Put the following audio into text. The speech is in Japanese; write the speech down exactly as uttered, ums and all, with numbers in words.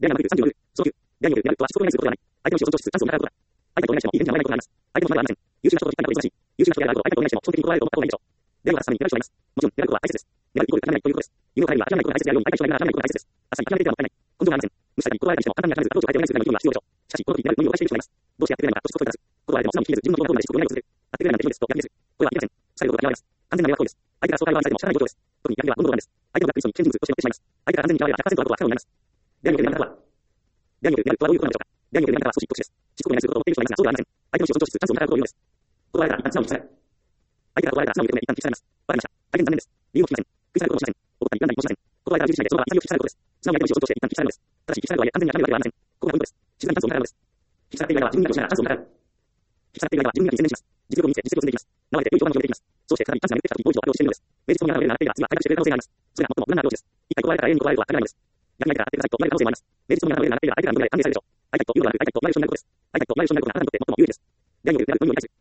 であるななさんじゅうろく、初級。であるであるとは思想に対することではない。相手の主張と質、チャンスをもらうことがあります。相手と同じも、イベントにはないことがあります。相手の不満がありません。優秀な人と引っ張りが忙しい。優秀な人であると相手と同じも、基本的に断られると思った方がいいでしょう。であるはさらに、狙う人がいます。もちろん、狙うことは大切です。狙うイコール諦めないということです。夢を叶えるには諦めないことが大切であるように、相手の将来が諦めないことが大切です。あっさり諦めていてはもったいない。根性がありません。無視されたり、断られたりしても簡単に諦めず、アプローチを変えてお願いするような議論は必要でしょう。しかし、この時になるのみを返している人がいます。どうしてやってくれないのかとしつこく問いただす。断られても素直に聞いて自分の希望通りなり仕事を願いをする。やってくれないなんて無理ですとやってみせる。これは言いません。されることが嫌われます。完全な迷惑行為です。相手がそう対話されても知らない状況です。特に逆ではどんどんなんです。相手のブラックリストに危険人物として載ってしまいます。相手が完全に嫌われたひゃくパーセントだとは不可能になります。であるよりなんだとは。であるよりなんだとはどういうことなのでしょうか。であるよりなんだとは少し特殊です。しつこくお願いすることを持っている人がいますが、そうではありません。相手の主張と質、チャンスをもらうことを言うのです。断られたら一旦素直に聞きなさい。相手が断られたら素直に受け止め、一旦聞きされます。わかりました。大変残念です。理由を聞きません。聞きされることもしません。怒ったり、恨んだりもしません。断られたら重視しないで、その場は潔く聞きされることです。素直に相手の主張として一旦聞きされるのです。ただし、聞きされるとはいえ、完全に諦めるわけではありません。ここがポイントです。静かにチャンスをもらうのです。聞きされていない側は自分にだとしながらチャンスをもらう。聞きされていない側は自分にだけに専念します。実力を見せ、実力を積んでいきます。なので、良い評判を広げていきます。そうして、再びチャンスが巡ってきた時にもう一度アプローチしてみるのです。明日もやられるなら手が次は開拓してくれる可能性があります。それが最も無難なアプローチです。一回断られたら永遠に断られるとは限らないのです。逆に相手から当てくださいと言われる可能性もあります。明日もやられるなら手が相手から無理やり歓迎されるでしょう。相手というのは相手と同じ人になることです。相手と同じ人になることがあなたにとって最も有利です。であるより、であるのみを理解する。